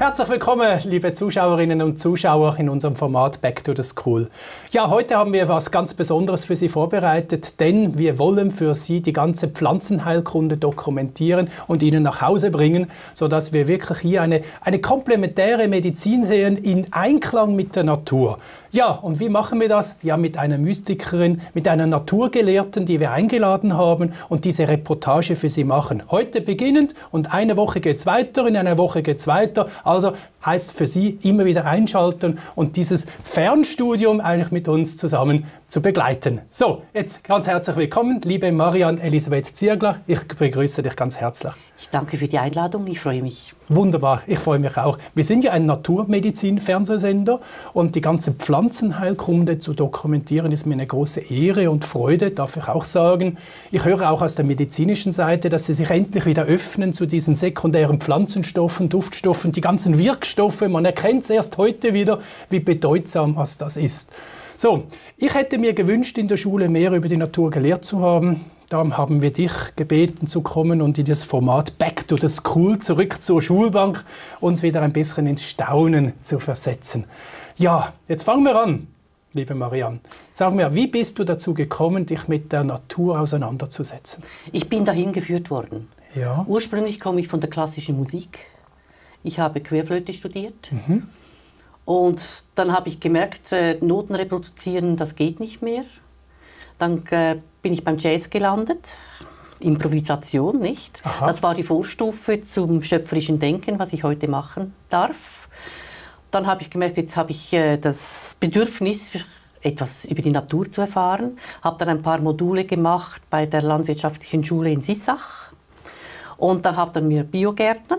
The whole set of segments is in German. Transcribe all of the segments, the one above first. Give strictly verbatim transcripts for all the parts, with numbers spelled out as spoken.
Herzlich willkommen, liebe Zuschauerinnen und Zuschauer in unserem Format Back to the School. Ja, heute haben wir etwas ganz Besonderes für Sie vorbereitet, denn wir wollen für Sie die ganze Pflanzenheilkunde dokumentieren und Ihnen nach Hause bringen, sodass wir wirklich hier eine, eine komplementäre Medizin sehen in Einklang mit der Natur. Ja, und wie machen wir das? Ja, mit einer Mystikerin, mit einer Naturgelehrten, die wir eingeladen haben und diese Reportage für Sie machen. Heute beginnend und eine Woche geht's weiter, in einer Woche geht's weiter. Also heißt für Sie immer wieder einschalten und dieses Fernstudium eigentlich mit uns zusammen zu begleiten. So, jetzt ganz herzlich willkommen, liebe Marianne Elisabeth Ziegler. Ich begrüße dich ganz herzlich. Ich danke für die Einladung, ich freue mich. Wunderbar, ich freue mich auch. Wir sind ja ein Naturmedizin-Fernsehsender und die ganze Pflanzenheilkunde zu dokumentieren ist mir eine große Ehre und Freude, darf ich auch sagen. Ich höre auch aus der medizinischen Seite, dass Sie sich endlich wieder öffnen zu diesen sekundären Pflanzenstoffen, Duftstoffen, die ganzen Wirkstoffe. Man erkennt es erst heute wieder, wie bedeutsam das ist. So, ich hätte mir gewünscht, in der Schule mehr über die Natur gelehrt zu haben. Darum haben wir dich gebeten zu kommen und in das Format Back to the School, zurück zur Schulbank, uns wieder ein bisschen ins Staunen zu versetzen. Ja, jetzt fangen wir an, liebe Marianne. Sag mir, wie bist du dazu gekommen, dich mit der Natur auseinanderzusetzen? Ich bin dahin geführt worden. Ja. Ursprünglich komme ich von der klassischen Musik. Ich habe Querflöte studiert. Mhm. Und dann habe ich gemerkt, äh, Noten reproduzieren, das geht nicht mehr. Dann äh, bin ich beim Jazz gelandet, Improvisation, nicht? Aha. Das war die Vorstufe zum schöpferischen Denken, was ich heute machen darf. Dann habe ich gemerkt, jetzt habe ich äh, das Bedürfnis, etwas über die Natur zu erfahren. Habe dann ein paar Module gemacht bei der Landwirtschaftlichen Schule in Sissach. Und dann hat er mir Biogärtnern.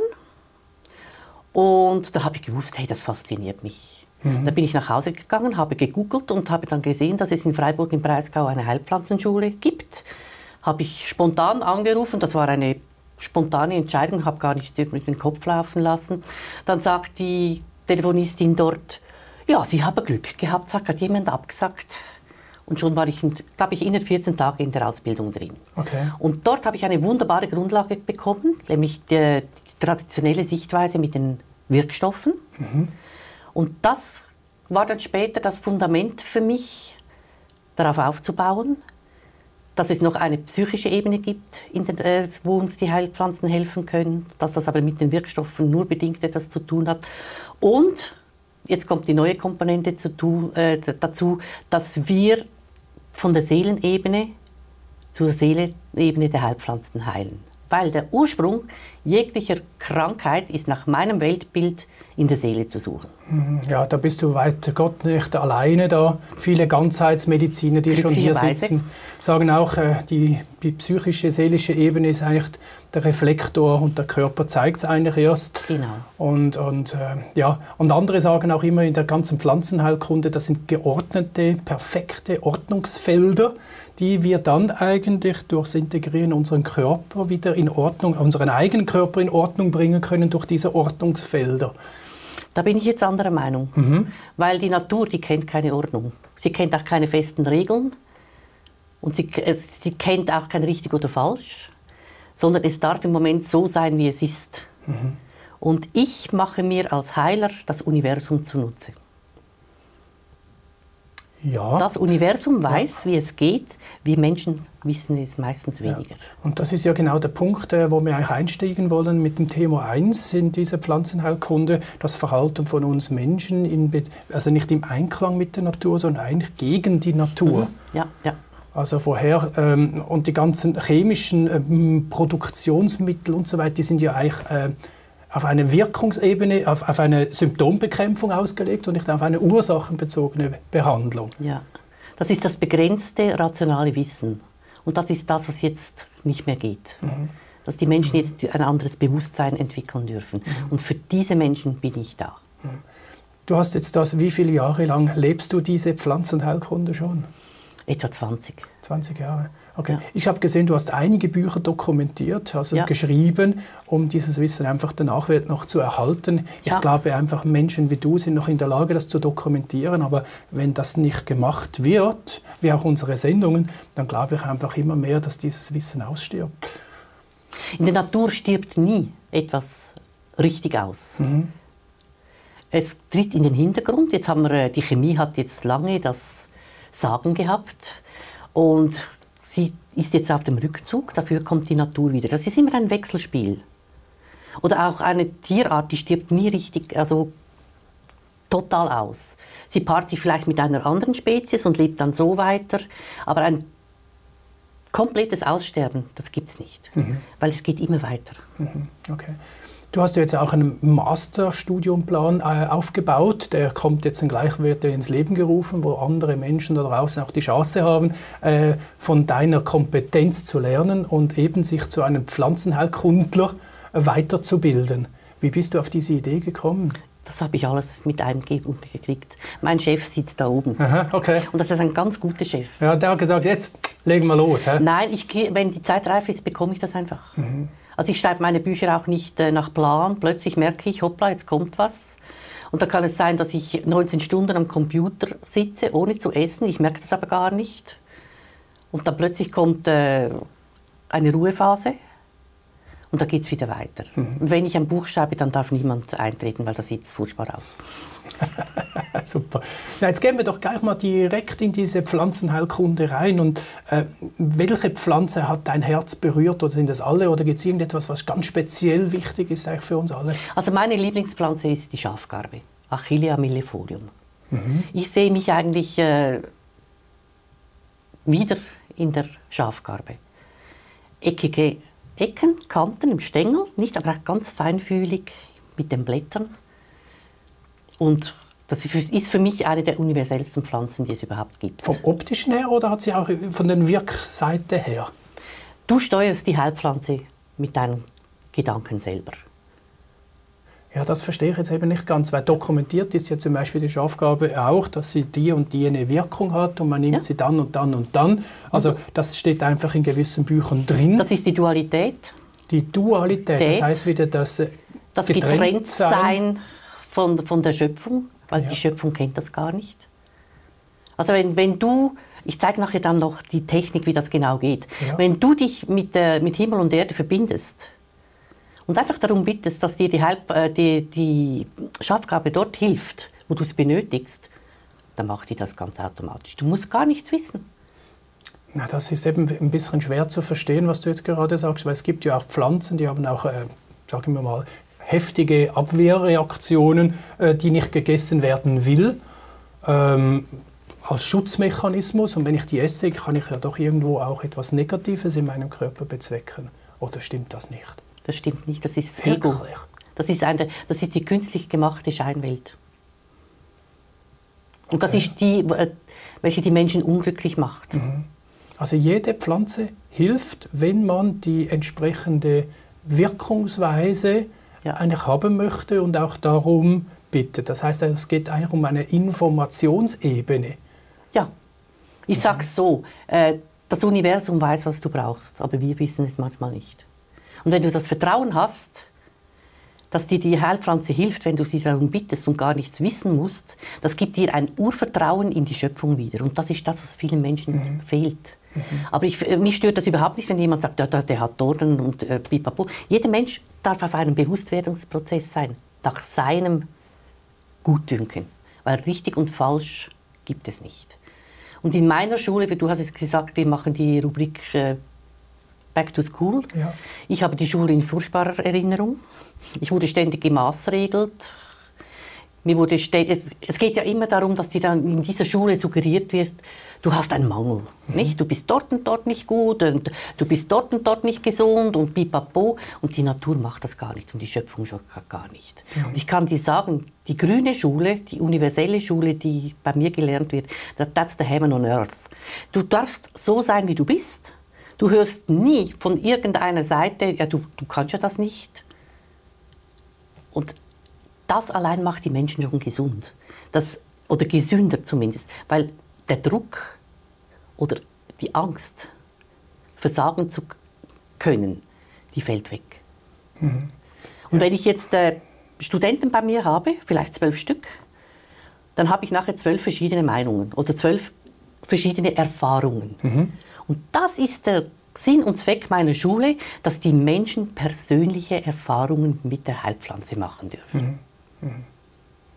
Und da habe ich gewusst, hey, das fasziniert mich. Mhm. Da bin ich nach Hause gegangen, habe gegoogelt und habe dann gesehen, dass es in Freiburg im Breisgau eine Heilpflanzenschule gibt. Habe ich spontan angerufen, das war eine spontane Entscheidung, habe gar nicht mit dem Kopf laufen lassen. Dann sagt die Telefonistin dort, ja, Sie haben Glück gehabt, hat jemand abgesagt. Und schon war ich, glaube ich, innerhalb vierzehn Tage in der Ausbildung drin. Okay. Und dort habe ich eine wunderbare Grundlage bekommen, nämlich die, die traditionelle Sichtweise mit den Wirkstoffen. Mhm. Und das war dann später das Fundament für mich, darauf aufzubauen, dass es noch eine psychische Ebene gibt, in den, äh, wo uns die Heilpflanzen helfen können, dass das aber mit den Wirkstoffen nur bedingt etwas zu tun hat. Und jetzt kommt die neue Komponente zu tun, äh, dazu, dass wir von der Seelenebene zur Seelenebene der Heilpflanzen heilen. Weil der Ursprung jeglicher Krankheit ist nach meinem Weltbild in der Seele zu suchen. Ja, da bist du weiter Gott nicht alleine da. Viele Ganzheitsmediziner, die schon hier sitzen, sagen auch, äh, die, die psychische, seelische Ebene ist eigentlich der Reflektor und der Körper zeigt es eigentlich erst. Genau. Und, und, äh, ja. und andere sagen auch immer in der ganzen Pflanzenheilkunde, das sind geordnete, perfekte Ordnungsfelder, die wir dann eigentlich durchs Integrieren unseren Körper wieder in Ordnung, unseren eigenen Körper in Ordnung bringen können durch diese Ordnungsfelder. Da bin ich jetzt anderer Meinung, Mhm. weil die Natur, die kennt keine Ordnung. Sie kennt auch keine festen Regeln und sie, sie kennt auch kein richtig oder falsch, sondern es darf im Moment so sein, wie es ist. Mhm. Und ich mache mir als Heiler das Universum zunutze. Ja. Das Universum weiß, ja. wie es geht. Wir Menschen wissen es meistens weniger. Ja. Und das ist ja genau der Punkt, wo wir eigentlich einsteigen wollen mit dem Thema eins in dieser Pflanzenheilkunde, das Verhalten von uns Menschen, in, also nicht im Einklang mit der Natur, sondern eigentlich gegen die Natur. Mhm. Ja, ja. Also woher, ähm, und die ganzen chemischen ähm, Produktionsmittel und so weiter, die sind ja eigentlich äh, auf eine Wirkungsebene, auf, auf eine Symptombekämpfung ausgelegt und nicht auf eine ursachenbezogene Behandlung. Ja, das ist das begrenzte rationale Wissen. Und das ist das, was jetzt nicht mehr geht. Mhm. Dass die Menschen jetzt ein anderes Bewusstsein entwickeln dürfen. Mhm. Und für diese Menschen bin ich da. Mhm. Du hast jetzt das, wie viele Jahre lang lebst du diese Pflanzenheilkunde schon? Etwa zwanzig. zwanzig Jahre. Okay. Ja. Ich habe gesehen, du hast einige Bücher dokumentiert, also ja. geschrieben, um dieses Wissen einfach der Nachwelt noch zu erhalten. Ich ja. glaube, einfach Menschen wie du sind noch in der Lage, das zu dokumentieren. Aber wenn das nicht gemacht wird, wie auch unsere Sendungen, dann glaube ich einfach immer mehr, dass dieses Wissen ausstirbt. In der Natur stirbt nie etwas richtig aus. Mhm. es tritt in den Hintergrund. Jetzt haben wir, die Chemie hat jetzt lange das Sagen gehabt und sie ist jetzt auf dem Rückzug, dafür kommt die Natur wieder. Das ist immer ein Wechselspiel. Oder auch eine Tierart, die stirbt nie richtig, also total aus. Sie paart sich vielleicht mit einer anderen Spezies und lebt dann so weiter, aber ein komplettes Aussterben, das gibt es nicht, mhm. weil es geht immer weiter. Mhm. Okay. Du hast ja jetzt auch einen Masterstudiumplan äh, aufgebaut, der kommt jetzt dann gleich, wird ins Leben gerufen, wo andere Menschen da draußen auch die Chance haben, äh, von deiner Kompetenz zu lernen und eben sich zu einem Pflanzenheilkundler äh, weiterzubilden. Wie bist du auf diese Idee gekommen? Das habe ich alles mit Eingebung gekriegt. Mein Chef sitzt da oben. Aha, okay. Und das ist ein ganz guter Chef. Ja, der hat gesagt, jetzt legen wir los. Hä? Nein, ich, wenn die Zeit reif ist, bekomme ich das einfach. Mhm. Also ich schreibe meine Bücher auch nicht äh, nach Plan. Plötzlich merke ich, hoppla, jetzt kommt was. Und da kann es sein, dass ich neunzehn Stunden am Computer sitze, ohne zu essen. Ich merke das aber gar nicht. Und dann plötzlich kommt äh, eine Ruhephase. Und da geht es wieder weiter. Mhm. Und wenn ich ein Buch schreibe, dann darf niemand eintreten, weil das sieht furchtbar aus. Super. Na, jetzt gehen wir doch gleich mal direkt in diese Pflanzenheilkunde rein. Und, äh, welche Pflanze hat dein Herz berührt? Oder sind das alle? Oder gibt es irgendetwas, was ganz speziell wichtig ist eigentlich für uns alle? Also meine Lieblingspflanze ist die Schafgarbe, Achillea millefolium. Mhm. Ich sehe mich eigentlich äh, wieder in der Schafgarbe. Eckige Ecken, Kanten im Stängel, nicht, aber auch ganz feinfühlig mit den Blättern. Und das ist für mich eine der universellsten Pflanzen, die es überhaupt gibt. Vom optischen her oder hat sie auch von der Wirkseite her? Du steuerst die Heilpflanze mit deinen Gedanken selber. Ja, das verstehe ich jetzt eben nicht ganz, weil dokumentiert ist ja zum Beispiel die Schafgarbe auch, dass sie die und die eine Wirkung hat und man nimmt ja. sie dann und dann und dann. Also das steht einfach in gewissen Büchern drin. Das ist die Dualität. Die Dualität, Tät. Das heißt wieder das Das Getrenntsein von, von der Schöpfung, weil ja. die Schöpfung kennt das gar nicht. Also wenn, wenn du, ich zeige nachher dann noch die Technik, wie das genau geht, ja. wenn du dich mit, äh, mit Himmel und Erde verbindest, und einfach darum bittest, dass dir die, Halb, äh, die, die Schafgarbe dort hilft, wo du es benötigst, dann macht die das ganz automatisch. Du musst gar nichts wissen. Na, das ist eben ein bisschen schwer zu verstehen, was du jetzt gerade sagst, weil es gibt ja auch Pflanzen, die haben auch, äh, sagen wir mal, heftige Abwehrreaktionen, äh, die nicht gegessen werden will, ähm, als Schutzmechanismus. Und wenn ich die esse, kann ich ja doch irgendwo auch etwas Negatives in meinem Körper bezwecken. Oder stimmt das nicht? Das stimmt nicht, das ist Ego. Das ist, eine, das ist die künstlich gemachte Scheinwelt. Und okay. das ist die, welche die Menschen unglücklich macht. Mhm. Also jede Pflanze hilft, wenn man die entsprechende Wirkungsweise ja. eigentlich haben möchte und auch darum bittet. Das heißt, es geht eigentlich um eine Informationsebene. Ja, ich mhm. sage es so, äh, das Universum weiß, was du brauchst, aber wir wissen es manchmal nicht. Und wenn du das Vertrauen hast, dass dir die Heilpflanze hilft, wenn du sie darum bittest und gar nichts wissen musst, das gibt dir ein Urvertrauen in die Schöpfung wieder. Und das ist das, was vielen Menschen mhm. fehlt. Mhm. Aber ich, mich stört das überhaupt nicht, wenn jemand sagt, ja, der hat Dornen und äh, pipapo. Jeder Mensch darf auf einem Bewusstwerdungsprozess sein, nach seinem Gutdünken. Weil richtig und falsch gibt es nicht. Und in meiner Schule, wie du hast es gesagt, wir machen die Rubrik äh, Back to School. Ja. Ich habe die Schule in furchtbarer Erinnerung. Ich wurde ständig gemaßregelt. Mir wurde es, es geht ja immer darum, dass dir dann in dieser Schule suggeriert wird, du hast einen Mangel. Mhm. Nicht? Du bist dort und dort nicht gut und du bist dort und dort nicht gesund und pipapo. Und die Natur macht das gar nicht und die Schöpfung schon gar nicht. Mhm. Und ich kann dir sagen, die grüne Schule, die universelle Schule, die bei mir gelernt wird, that's the heaven on earth. Du darfst so sein, wie du bist. Du hörst nie von irgendeiner Seite, ja, du, du kannst ja das nicht. Und das allein macht die Menschen schon gesund. Das, oder gesünder zumindest. Weil der Druck oder die Angst, versagen zu können, die fällt weg. Mhm. Ja. Und wenn ich jetzt äh, Studenten bei mir habe, vielleicht zwölf Stück, dann habe ich nachher zwölf verschiedene Meinungen oder zwölf verschiedene Erfahrungen. Mhm. Und das ist der Sinn und Zweck meiner Schule, dass die Menschen persönliche Erfahrungen mit der Heilpflanze machen dürfen. Mhm. Mhm.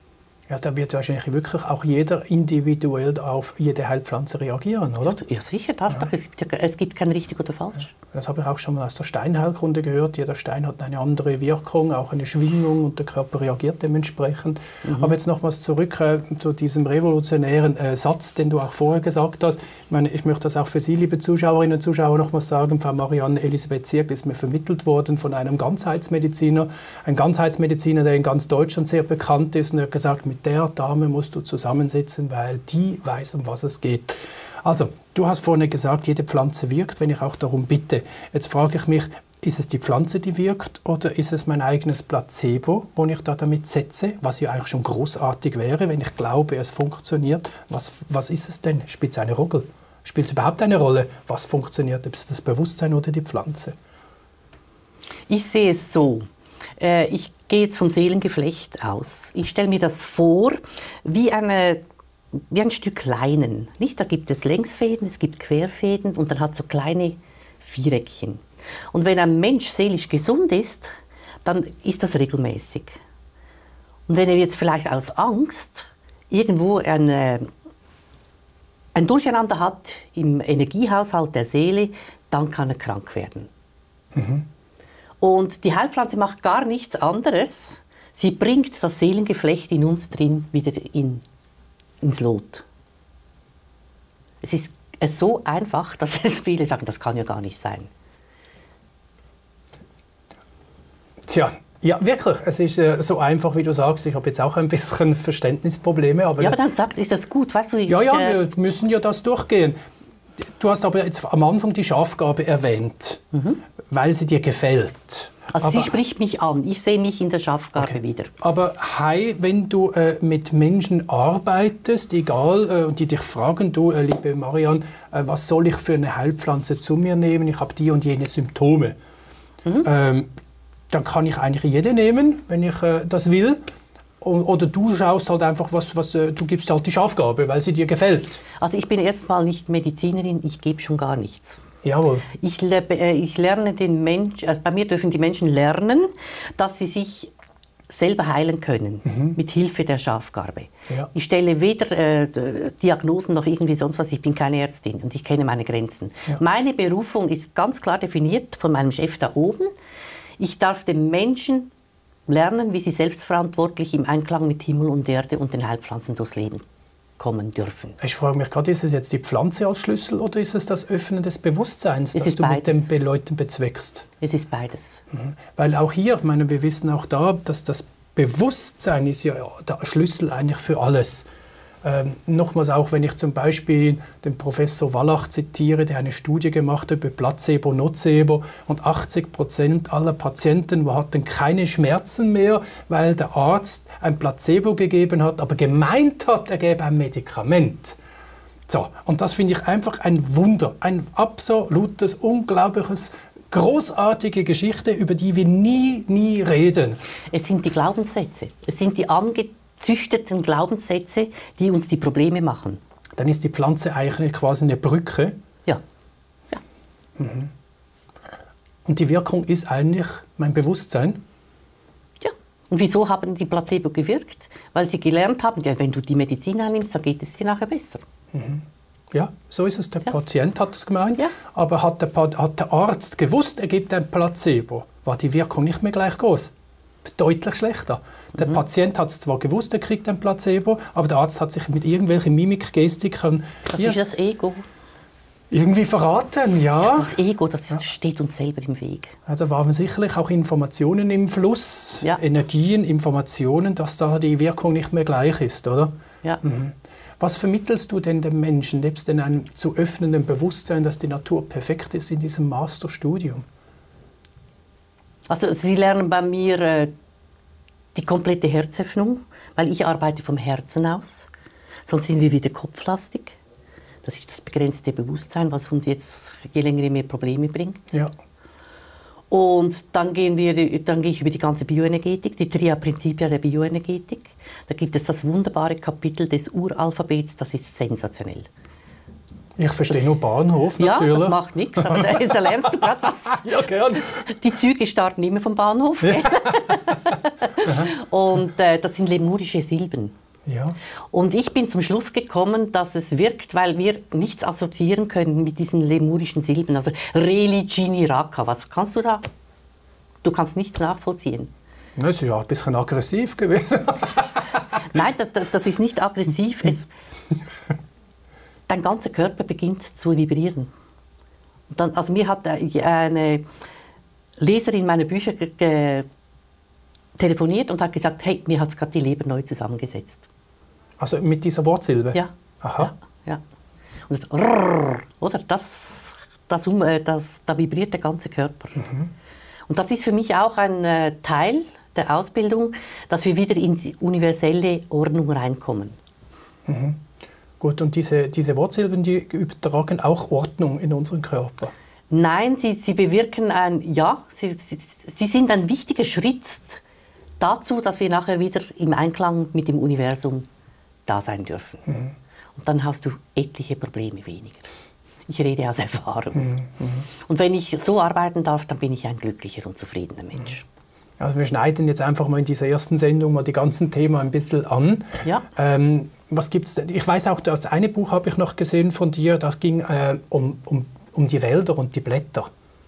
Ja, da wird wahrscheinlich wirklich auch jeder individuell auf jede Heilpflanze reagieren, oder? Ja, sicher. Darf ja. Es, gibt, es gibt kein richtig oder falsch. Das habe ich auch schon mal aus der Steinheilkunde gehört. Jeder Stein hat eine andere Wirkung, auch eine Schwingung und der Körper reagiert dementsprechend. Mhm. Aber jetzt nochmals zurück äh, zu diesem revolutionären äh, Satz, den du auch vorher gesagt hast. Ich meine, ich möchte das auch für Sie, liebe Zuschauerinnen und Zuschauer, nochmals sagen. Frau Marianne Elisabeth Zierk ist mir vermittelt worden von einem Ganzheitsmediziner. Ein Ganzheitsmediziner, der in ganz Deutschland sehr bekannt ist. Und er hat gesagt, mit der Dame musst du zusammensitzen, weil die weiß, um was es geht. Also, du hast vorhin gesagt, jede Pflanze wirkt, wenn ich auch darum bitte. Jetzt frage ich mich, ist es die Pflanze, die wirkt, oder ist es mein eigenes Placebo, das ich da damit setze, was ja eigentlich schon großartig wäre, wenn ich glaube, es funktioniert. Was, was ist es denn? Spielt es eine Rolle? Spielt es überhaupt eine Rolle, was funktioniert, ob es das Bewusstsein oder die Pflanze? Ich sehe es so. Ich gehe jetzt vom Seelengeflecht aus. Ich stelle mir das vor wie eine wie ein Stück Leinen. Nicht? Da gibt es Längsfäden, es gibt Querfäden und dann hat so kleine Viereckchen. Und wenn ein Mensch seelisch gesund ist, dann ist das regelmäßig. Und wenn er jetzt vielleicht aus Angst irgendwo ein, äh, ein Durcheinander hat im Energiehaushalt der Seele, dann kann er krank werden. Mhm. Und die Heilpflanze macht gar nichts anderes. Sie bringt das Seelengeflecht in uns drin wieder in ins Lot. Es ist so einfach, dass viele sagen, das kann ja gar nicht sein. Tja, ja, wirklich. Es ist äh, so einfach, wie du sagst. Ich habe jetzt auch ein bisschen Verständnisprobleme. Aber ja, aber dann sagt, ist das gut, weißt du? Ich, ja, ja, äh, wir müssen ja das durchgehen. Du hast aber jetzt am Anfang die Schafgabe erwähnt, mhm. weil sie dir gefällt. Also aber, sie spricht mich an. Ich sehe mich in der Schafgabe okay. wieder. Aber hey, wenn du äh, mit Menschen arbeitest, egal, äh, und die dich fragen, du, äh, liebe Marianne, äh, was soll ich für eine Heilpflanze zu mir nehmen? Ich habe die und jene Symptome. Mhm. Ähm, dann kann ich eigentlich jede nehmen, wenn ich äh, das will. Oder du schaust halt einfach, was, was, äh, du gibst halt die Schafgabe, weil sie dir gefällt. Also ich bin erstens mal nicht Medizinerin, ich gebe schon gar nichts. Jawohl. Ich, ich lerne den Menschen, also bei mir dürfen die Menschen lernen, dass sie sich selber heilen können, mhm. mit Hilfe der Schafgarbe. Ja. Ich stelle weder äh, Diagnosen noch irgendwie sonst was, ich bin keine Ärztin und ich kenne meine Grenzen. Ja. Meine Berufung ist ganz klar definiert von meinem Chef da oben. Ich darf den Menschen lernen, wie sie selbstverantwortlich im Einklang mit Himmel und Erde und den Heilpflanzen durchs Leben kommen dürfen. Ich frage mich gerade, ist es jetzt die Pflanze als Schlüssel oder ist es das Öffnen des Bewusstseins, es das du beides. mit den Leuten bezweckst? Es ist beides. Mhm. Weil auch hier, ich meine, wir wissen auch da, dass das Bewusstsein ist ja der Schlüssel eigentlich für alles. Ähm, nochmals auch, wenn ich zum Beispiel den Professor Wallach zitiere, der eine Studie gemacht hat über Placebo, Nocebo und achtzig Prozent aller Patienten hatten keine Schmerzen mehr, weil der Arzt ein Placebo gegeben hat, aber gemeint hat, er gäbe ein Medikament. So, und das finde ich einfach ein Wunder, ein absolutes, unglaubliches, großartige Geschichte, über die wir nie, nie reden. Es sind die Glaubenssätze, es sind die ange züchteten Glaubenssätze, die uns die Probleme machen. Dann ist die Pflanze eigentlich quasi eine Brücke. Ja. ja. Mhm. Und die Wirkung ist eigentlich mein Bewusstsein? Ja. Und wieso haben die Placebo gewirkt? Weil sie gelernt haben, ja, wenn du die Medizin einnimmst, dann geht es dir nachher besser. Mhm. Ja, so ist es. Der ja. Patient hat es gemeint. Ja. Aber hat der, hat der Arzt gewusst, er gibt ein Placebo, war die Wirkung nicht mehr gleich groß. Deutlich schlechter. Der mhm. Patient hat es zwar gewusst, er kriegt ein Placebo, aber der Arzt hat sich mit irgendwelchen Mimikgestiken Das ja, ist das Ego. irgendwie verraten, ja. ja das Ego, das ja. steht uns selber im Weg. Also waren sicherlich auch Informationen im Fluss, ja. Energien, Informationen, dass da die Wirkung nicht mehr gleich ist, oder? Ja. Mhm. Was vermittelst du denn den Menschen, nebst in einem zu öffnenden Bewusstsein, dass die Natur perfekt ist in diesem Masterstudium? Also Sie lernen bei mir äh, die komplette Herzöffnung, weil ich arbeite vom Herzen aus. Sonst sind wir wieder kopflastig. Das ist das begrenzte Bewusstsein, was uns jetzt je länger je mehr Probleme bringt. Ja. Und dann, gehen wir, dann gehe ich über die ganze Bioenergetik, die Tria-Principia der Bioenergetik. Da gibt es das wunderbare Kapitel des Uralphabets, das ist sensationell. Ich verstehe das, nur Bahnhof, natürlich. Ja, das macht nichts, aber da, da lernst du gerade was. Ja, gern. Die Züge starten immer vom Bahnhof. Ja. Und äh, das sind lemurische Silben. Ja. Und ich bin zum Schluss gekommen, dass es wirkt, weil wir nichts assoziieren können mit diesen lemurischen Silben. Also Reli, Gini, Raka. Was kannst du da? Du kannst nichts nachvollziehen. Das ist ja ein bisschen aggressiv gewesen. Nein, das, das ist nicht aggressiv. Es, dein ganzer Körper beginnt zu vibrieren. Und dann, also mir hat eine Leserin meiner Bücher telefoniert und hat gesagt, hey, mir hat es gerade die Leber neu zusammengesetzt. Also mit dieser Wortsilbe? Ja. Aha. Ja, ja. Und das, rrr, oder? Das, das, das, das, da vibriert der ganze Körper. Mhm. Und das ist für mich auch ein äh, Teil der Ausbildung, dass wir wieder in die universelle Ordnung reinkommen. Mhm. Gut, und diese, diese Wortsilben, die übertragen auch Ordnung in unseren Körper? Nein, sie, sie bewirken ein, ja, sie, sie, sie sind ein wichtiger Schritt dazu, dass wir nachher wieder im Einklang mit dem Universum da sein dürfen. Mhm. Und dann hast du etliche Probleme weniger. Ich rede aus Erfahrung. Mhm. Und wenn ich so arbeiten darf, dann bin ich ein glücklicher und zufriedener Mensch. Also wir schneiden jetzt einfach mal in dieser ersten Sendung mal die ganzen Themen ein bisschen an. Ja. Ähm, was gibt's denn? Ich weiß auch, das eine Buch habe ich noch gesehen von dir, das ging äh, um, um, um die Wälder und die Blätter.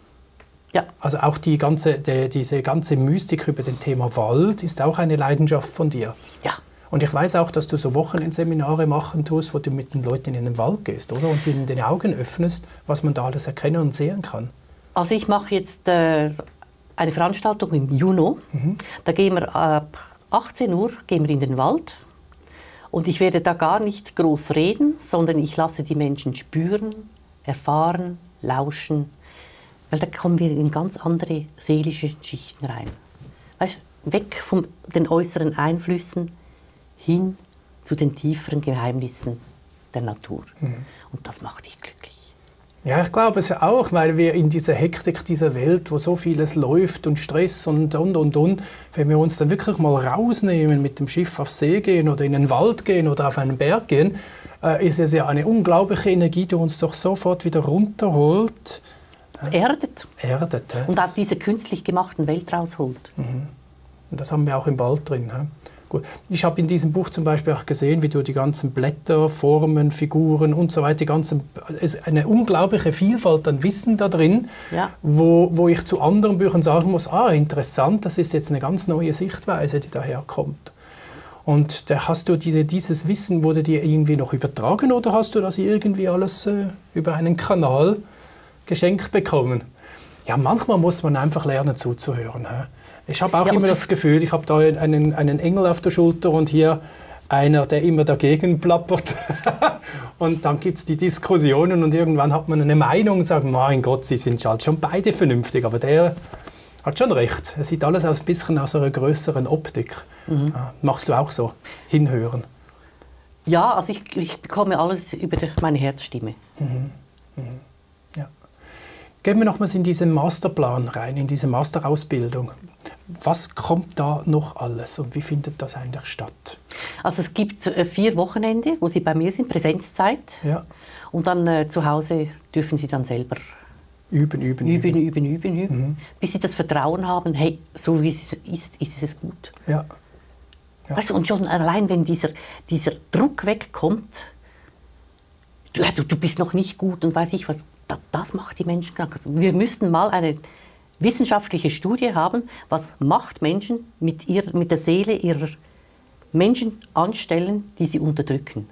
Ja. Also auch die ganze, die, diese ganze Mystik über das Thema Wald ist auch eine Leidenschaft von dir. Ja. Und ich weiß auch, dass du so Wochenendseminare machen tust, wo du mit den Leuten in den Wald gehst, oder? Und ihnen die Augen öffnest, was man da alles erkennen und sehen kann. Also ich mache jetzt äh, eine Veranstaltung im Juni. Mhm. Da gehen wir ab achtzehn Uhr gehen wir in den Wald. Und ich werde da gar nicht groß reden, sondern ich lasse die Menschen spüren, erfahren, lauschen. Weil da kommen wir in ganz andere seelische Schichten rein. Weißt, weg von den äußeren Einflüssen hin zu den tieferen Geheimnissen der Natur. Mhm. Und das macht dich glücklich. Ja, ich glaube es auch, weil wir in dieser Hektik dieser Welt, wo so vieles läuft und Stress und, und, und, und, wenn wir uns dann wirklich mal rausnehmen, mit dem Schiff aufs See gehen oder in den Wald gehen oder auf einen Berg gehen, äh, ist es ja eine unglaubliche Energie, die uns doch sofort wieder runterholt. Erdet. Erdet. Ja. Und aus dieser künstlich gemachten Welt rausholt. Mhm. Und das haben wir auch im Wald drin. Ja. Gut. Ich habe in diesem Buch zum Beispiel auch gesehen, wie du die ganzen Blätter, Formen, Figuren und so weiter, die ganzen, es ist eine unglaubliche Vielfalt an Wissen da drin, ja. wo, wo ich zu anderen Büchern sagen muss, ah, interessant, das ist jetzt eine ganz neue Sichtweise, die daherkommt. Und da hast du diese, dieses Wissen, wurde dir irgendwie noch übertragen oder hast du das irgendwie alles äh, über einen Kanal geschenkt bekommen? Ja, manchmal muss man einfach lernen zuzuhören. He? Ich habe auch ja, immer das Gefühl, ich habe da einen, einen Engel auf der Schulter und hier einer, der immer dagegen plappert. Und dann gibt es die Diskussionen und irgendwann hat man eine Meinung und sagt, mein Gott, sie sind halt schon beide vernünftig, aber der hat schon recht. Es sieht alles aus ein bisschen aus einer größeren Optik. Mhm. Ja, machst du auch so? Hinhören? Ja, also ich, ich bekomme alles über meine Herzstimme. Mhm. Mhm. Ja. Gehen wir nochmals in diesen Masterplan rein, in diese Masterausbildung. Was kommt da noch alles und wie findet das eigentlich statt? Also es gibt äh, vier Wochenende, wo Sie bei mir sind, Präsenzzeit. Ja. Und dann äh, zu Hause dürfen Sie dann selber üben, üben, üben, üben, üben, üben, üben, mhm. bis Sie das Vertrauen haben, hey, so wie es ist, ist es gut. Ja. Ja. Weißt du, und schon allein, wenn dieser, dieser Druck wegkommt, du, du, du bist noch nicht gut und weiß ich was, das, das macht die Menschen krank. Wir müssten mal eine wissenschaftliche Studie haben, was macht Menschen mit, ihr, mit der Seele ihrer Menschen anstellen, die sie unterdrücken.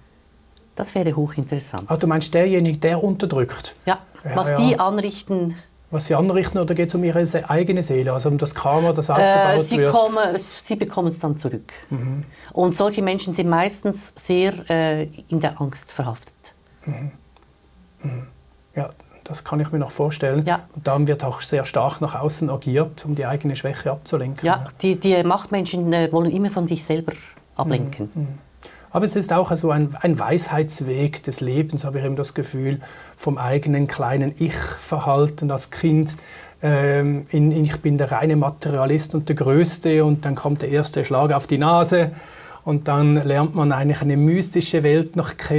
Das wäre hochinteressant. Ah, du meinst derjenige, der unterdrückt? Ja, ja was ja. die anrichten. Was sie anrichten, oder geht es um ihre eigene Seele, also um das Karma, das aufgebaut äh, sie wird? Kommen, sie bekommen es dann zurück. Mhm. Und solche Menschen sind meistens sehr äh, in der Angst verhaftet. Mhm. Mhm. Ja, das kann ich mir noch vorstellen. Ja. Und dann wird auch sehr stark nach außen agiert, um die eigene Schwäche abzulenken. Ja, die, die Machtmenschen äh, wollen immer von sich selber ablenken. Mhm. Aber es ist auch also ein, ein Weisheitsweg des Lebens, habe ich eben das Gefühl, vom eigenen kleinen Ich-Verhalten als Kind. Ähm, in, in, ich bin der reine Materialist und der Größte und dann kommt der erste Schlag auf die Nase und dann lernt man eigentlich eine mystische Welt noch kennen,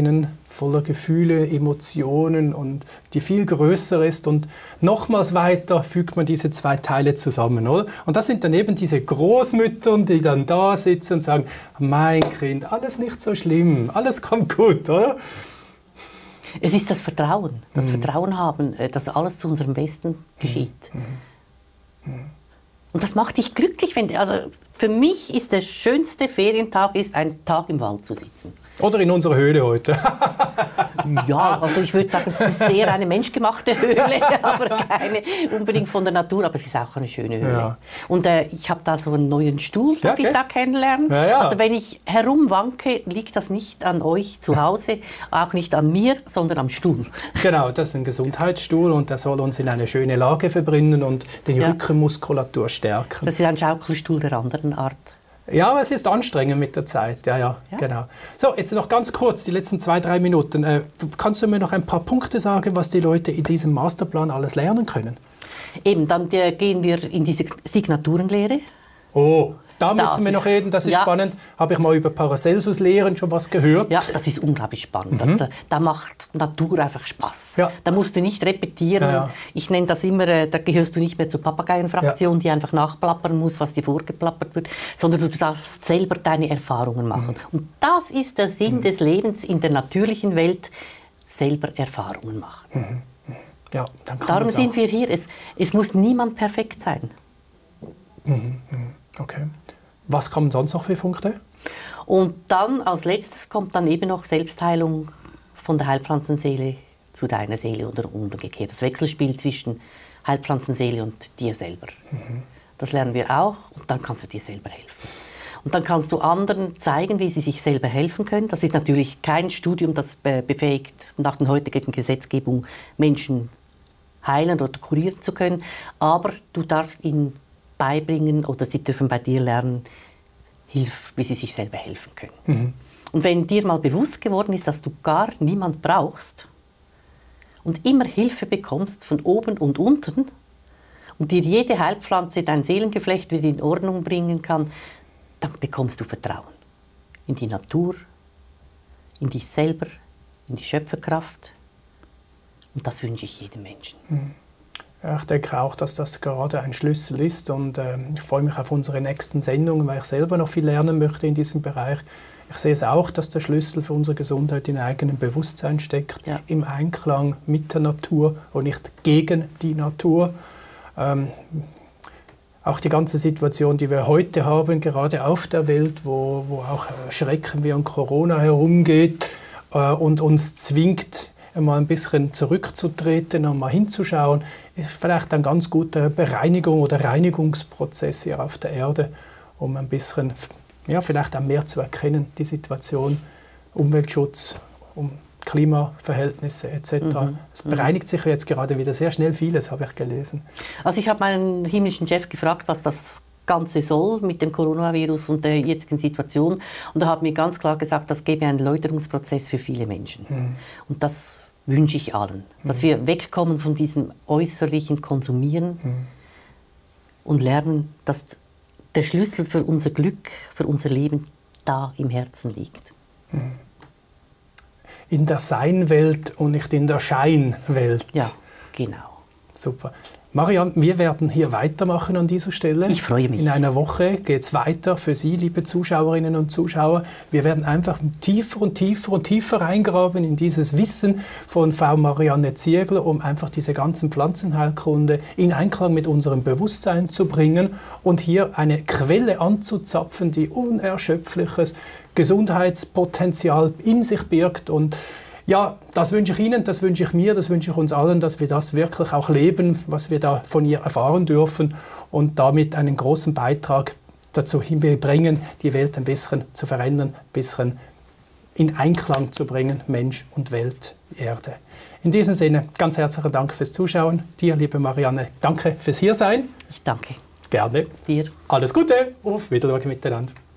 voller Gefühle, Emotionen und die viel größer ist. Und nochmals weiter fügt man diese zwei Teile zusammen, oder? Und das sind dann eben diese Großmütter, die dann da sitzen und sagen, mein Kind, alles nicht so schlimm, alles kommt gut, oder? Es ist das Vertrauen, das Mhm. Vertrauen haben, dass alles zu unserem Besten geschieht. Mhm. Mhm. Und das macht dich glücklich. Wenn, also für mich ist der schönste Ferientag ist, ein Tag im Wald zu sitzen. Oder in unserer Höhle heute. Ja, also ich würde sagen, es ist sehr eine menschgemachte Höhle, aber keine unbedingt von der Natur, aber es ist auch eine schöne Höhle. Ja. Und äh, ich habe da so einen neuen Stuhl, ja, darf ich da kennenlernen. Ja, ja. Also wenn ich herumwanke, liegt das nicht an euch zu Hause, auch nicht an mir, sondern am Stuhl. Genau, das ist ein Gesundheitsstuhl und der soll uns in eine schöne Lage verbringen und die Ja. Rückenmuskulatur stärken. Das ist ein Schaukelstuhl der anderen Art. Ja, aber es ist anstrengend mit der Zeit. Ja, ja, Ja. genau. So, jetzt noch ganz kurz, die letzten zwei, drei Minuten. Äh, kannst du mir noch ein paar Punkte sagen, was die Leute in diesem Masterplan alles lernen können? Eben, dann äh, gehen wir in diese Signaturenlehre. Oh, da Das müssen wir noch ist- reden, das ist ja. spannend. Habe ich mal über Paracelsus-Lehren schon was gehört? Ja, das ist unglaublich spannend. Mhm. Da, da macht Natur einfach Spaß. Ja. Da musst du nicht repetieren. Ja, ja. Ich nenne das immer, äh, da gehörst du nicht mehr zur Papageienfraktion, die einfach nachplappern muss, was dir vorgeplappert wird, sondern du darfst selber deine Erfahrungen machen. Mhm. Und das ist der Sinn des Lebens in der natürlichen Welt, selber Erfahrungen machen. Ja, dann kann Darum man's sind auch. wir hier. Es, es muss niemand perfekt sein. Okay. Was kommen sonst noch für Punkte? Und dann als letztes kommt dann eben noch Selbstheilung von der Heilpflanzenseele zu deiner Seele oder umgekehrt. Das Wechselspiel zwischen Heilpflanzenseele und dir selber. Mhm. Das lernen wir auch und dann kannst du dir selber helfen. Und dann kannst du anderen zeigen, wie sie sich selber helfen können. Das ist natürlich kein Studium, das be- befähigt, nach der heutigen Gesetzgebung Menschen heilen oder kurieren zu können. Aber du darfst ihnen beibringen oder sie dürfen bei dir lernen, Hilf, wie sie sich selber helfen können. Mhm. Und wenn dir mal bewusst geworden ist, dass du gar niemand brauchst und immer Hilfe bekommst von oben und unten und dir jede Heilpflanze dein Seelengeflecht wieder in Ordnung bringen kann, dann bekommst du Vertrauen in die Natur, in dich selber, in die Schöpferkraft. Und das wünsche ich jedem Menschen. Ja, ich denke auch, dass das gerade ein Schlüssel ist und äh, ich freue mich auf unsere nächsten Sendungen, weil ich selber noch viel lernen möchte in diesem Bereich. Ich sehe es auch, dass der Schlüssel für unsere Gesundheit in eigenem Bewusstsein steckt, Ja. im Einklang mit der Natur und nicht gegen die Natur. Ähm, auch die ganze Situation, die wir heute haben, gerade auf der Welt, wo, wo auch Schrecken wie an Corona herumgeht äh, und uns zwingt, mal ein bisschen zurückzutreten und mal hinzuschauen, ist vielleicht ein ganz guter Bereinigung oder Reinigungsprozess hier auf der Erde, um ein bisschen, ja, vielleicht auch mehr zu erkennen, die Situation, Umweltschutz, um Klimaverhältnisse et cetera. Mhm. Es bereinigt sich jetzt gerade wieder sehr schnell vieles, habe ich gelesen. Also ich habe meinen himmlischen Chef gefragt, was das Ganze soll mit dem Coronavirus und der jetzigen Situation. Und er hat mir ganz klar gesagt, das gäbe einen Läuterungsprozess für viele Menschen. Mhm. Und das wünsche ich allen, dass wir wegkommen von diesem äußerlichen Konsumieren Mhm. und lernen, dass der Schlüssel für unser Glück, für unser Leben da im Herzen liegt. In der Sein-Welt und nicht in der Schein-Welt. Ja, genau. Super. Marianne, wir werden hier weitermachen an dieser Stelle. Ich freue mich. In einer Woche geht es weiter für Sie, liebe Zuschauerinnen und Zuschauer. Wir werden einfach tiefer und tiefer und tiefer reingraben in dieses Wissen von Frau Marianne Ziegler, um einfach diese ganzen Pflanzenheilkunde in Einklang mit unserem Bewusstsein zu bringen und hier eine Quelle anzuzapfen, die unerschöpfliches Gesundheitspotenzial in sich birgt. Und ja, das wünsche ich Ihnen, das wünsche ich mir, das wünsche ich uns allen, dass wir das wirklich auch leben, was wir da von ihr erfahren dürfen und damit einen großen Beitrag dazu hinbringen, die Welt ein bisschen zu verändern, ein bisschen in Einklang zu bringen, Mensch und Welt, Erde. In diesem Sinne, ganz herzlichen Dank fürs Zuschauen. Dir, liebe Marianne, danke fürs Hiersein. Ich danke Gerne. dir. Alles Gute, auf Wiedersehen miteinander.